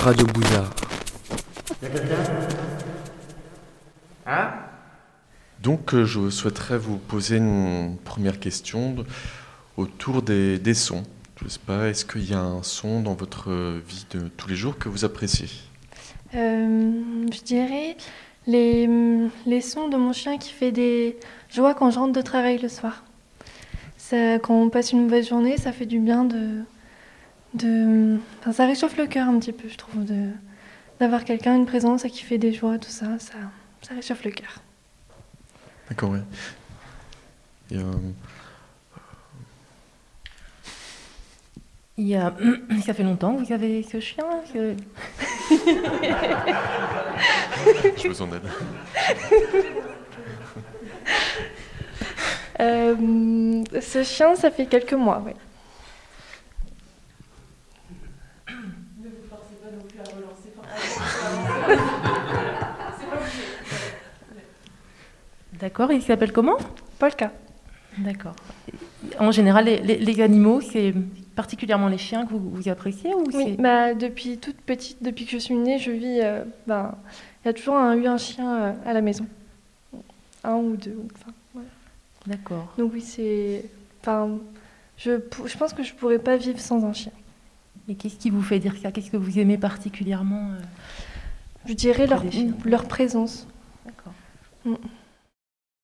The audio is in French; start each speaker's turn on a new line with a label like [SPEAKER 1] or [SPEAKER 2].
[SPEAKER 1] Radio Bouzard.
[SPEAKER 2] Y'a quelqu'un? Hein?
[SPEAKER 3] Donc je souhaiterais vous poser une première question autour des sons. Je ne sais pas, est-ce qu'il y a un son dans votre vie de tous les jours que vous appréciez?
[SPEAKER 4] Je dirais les sons de mon chien qui fait des joies quand je rentre de travail le soir. Ça, quand on passe une mauvaise journée, ça fait du bien enfin, ça réchauffe le cœur un petit peu, je trouve, d'avoir quelqu'un, une présence qui fait des joies, tout ça, ça réchauffe le cœur.
[SPEAKER 3] D'accord, oui.
[SPEAKER 5] Ça fait longtemps que vous avez ce chien que...
[SPEAKER 3] Je vous en aide.
[SPEAKER 4] Ce chien, ça fait quelques mois, oui.
[SPEAKER 5] Ne vous forcez pas non plus à relancer. D'accord, il s'appelle comment?
[SPEAKER 4] Polka.
[SPEAKER 5] D'accord. En général, les animaux, c'est particulièrement les chiens que vous appréciez ou
[SPEAKER 4] Oui, depuis toute petite, depuis que je suis née, je vis... il y a toujours eu un chien à la maison. Un ou deux, enfin, voilà.
[SPEAKER 5] D'accord.
[SPEAKER 4] Donc oui, c'est... Enfin, je pense que je ne pourrais pas vivre sans un chien.
[SPEAKER 5] Et qu'est-ce qui vous fait dire ça? Qu'est-ce que vous aimez particulièrement
[SPEAKER 4] Je dirais leur présence.
[SPEAKER 5] D'accord.
[SPEAKER 4] Mm.